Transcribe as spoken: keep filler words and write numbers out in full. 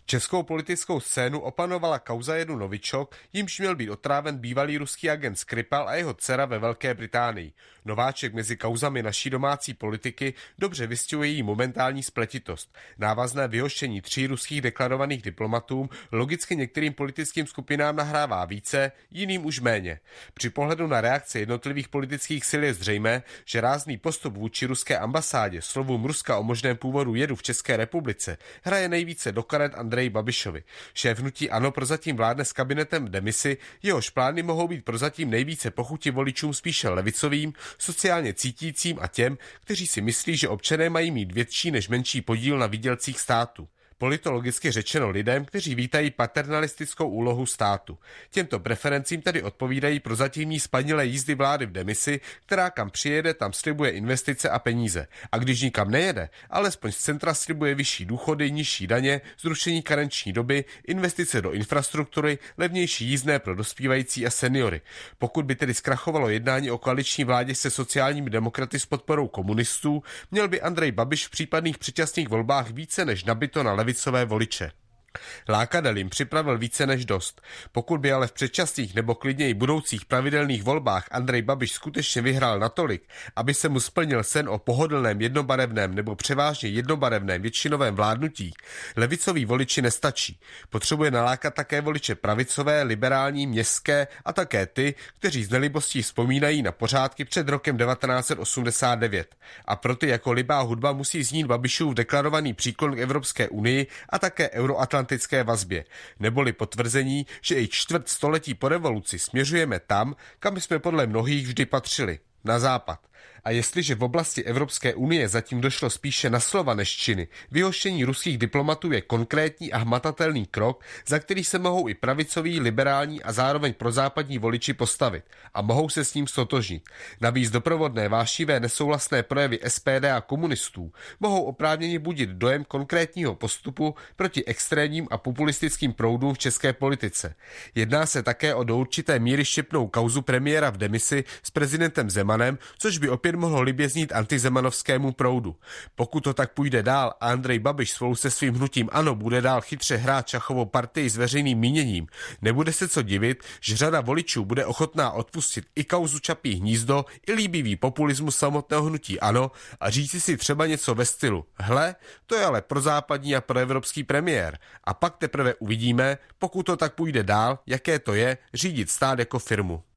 Českou politickou scénu opanovala kauza Janu Novičok, jímž měl být otráven bývalý ruský agent Skripal a jeho dcera ve Velké Británii. Nováček mezi kauzami naší domácí politiky dobře vystihuje její momentální spletitost. Návazné vyhoštění tří ruských deklarovaných diplomatům logicky některým politickým skupinám nahrává více, jiným už méně. Při pohledu na reakce jednotlivých politických sil je zřejmé, že rázný postup vůči ruské ambasádě slovům Ruska o možném původu jedu v České republice hraje nejvíce do karet Andreji Babišovi. Šéf hnutí ANO prozatím vládne s kabinetem v demisi, jehož plány mohou být prozatím nejvíce pochuti voličům spíše levicovým, sociálně cítícím a těm, kteří si myslí, že občané mají mít větší než menší podíl na výdělcích státu. Politologicky řečeno lidem, kteří vítají paternalistickou úlohu státu. Těmto preferencím tedy odpovídají prozatímní spanilé jízdy vlády v demisi, která kam přijede, tam slibuje investice a peníze. A když nikam nejede, alespoň z centra slibuje vyšší důchody, nižší daně, zrušení karenční doby, investice do infrastruktury, levnější jízdné pro dospívající a seniory. Pokud by tedy zkrachovalo jednání o koaliční vládě se sociálními demokraty s podporou komunistů, měl by Andrej Babiš v případných předčasných volbách více než nabito na levicové voliče. Lákadel jim připravil více než dost. Pokud by ale v předčasných nebo klidněji budoucích pravidelných volbách Andrej Babiš skutečně vyhrál natolik, aby se mu splnil sen o pohodlném jednobarevném nebo převážně jednobarevném většinovém vládnutí, levicoví voliči nestačí. Potřebuje nalákat také voliče pravicové, liberální, městské a také ty, kteří s nelibostí vzpomínají na pořádky před rokem devatenáct set osmdesát devět. A proto jako libá hudba musí znít Babišův deklarovaný příklon k Evropské unii a také euroatlantické atlantické vazbě, neboli potvrzení, že i čtvrt století po revoluci směřujeme tam, kam jsme podle mnohých vždy patřili, na západ. A jestliže v oblasti Evropské unie zatím došlo spíše na slova než činy, vyhoštění ruských diplomatů je konkrétní a hmatatelný krok, za který se mohou i pravicoví, liberální a zároveň prozápadní voliči postavit a mohou se s ním stotožnit. Navíc doprovodné vášivé nesouhlasné projevy S P D a komunistů mohou oprávněně budit dojem konkrétního postupu proti extrémním a populistickým proudům v české politice. Jedná se také o do určité míry štěpnou kauzu premiéra v demisi s prezidentem Zemanem, což by opět mohlo libě znít antizemanovskému proudu. Pokud to tak půjde dál a Andrej Babiš spolu se svým hnutím ANO bude dál chytře hrát šachovou partii s veřejným míněním, nebude se co divit, že řada voličů bude ochotná odpustit i kauzu Čapí hnízdo, i líbivý populismus samotného hnutí ANO a říci si třeba něco ve stylu: hle, to je ale prozápadní a proevropský premiér. A pak teprve uvidíme, pokud to tak půjde dál, jaké to je řídit stát jako firmu.